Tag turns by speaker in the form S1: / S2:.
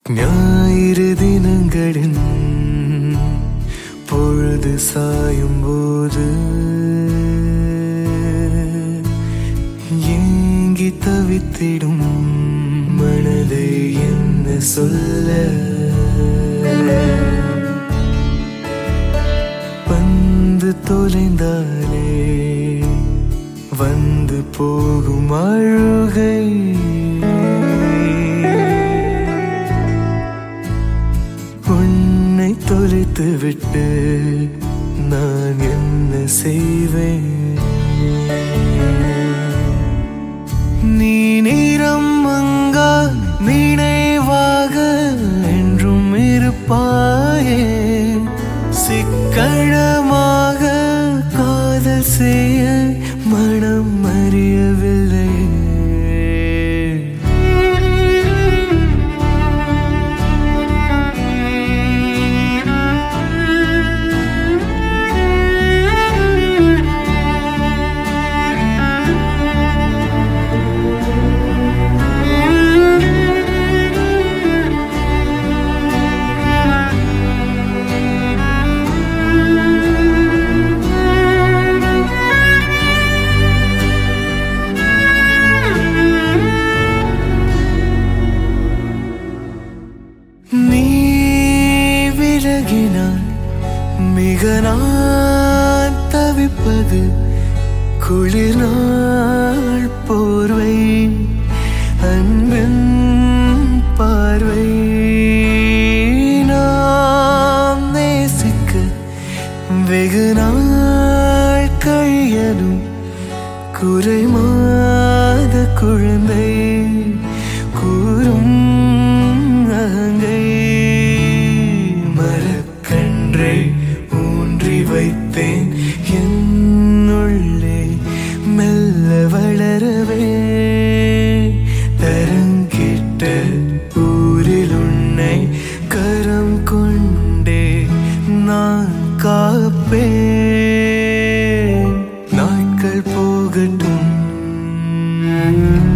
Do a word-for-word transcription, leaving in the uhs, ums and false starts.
S1: ஞாயிறு தினங்களின் பொழுது சாயும் போது ஏங்கி தவித்திடும் மனதை என்ன சொல்ல, வந்து தொலைந்தாலே வந்து போகும் அழுகை, உன்னை தொலைத்து விட்டு நான் என்ன செய்வேன்? நீ நிறம் மங்கா நினைவாக என்றும் இருப்பாயே, சிக்கனமாக காதல் செய்ய மனம் அறியவில்லை. நீ விலகினால் மிக நான் தவிப்பது, குளிர் நாள் போர்வை அன்பின் பார்வை, நாம் நேசிக்க வெகு நாள் கழியலும் குறை மாத குழந்தை கூறும் அகங்கை, மரக்கன்றை ஊன்றி வைத்தேன் என்னுள்ளே மெல்ல வளரவே, தரங்கிட்ட ஊரில் உன்னை கரம் கொண்டே நான் காப்பேன். நாட்கள் போகட்டும்,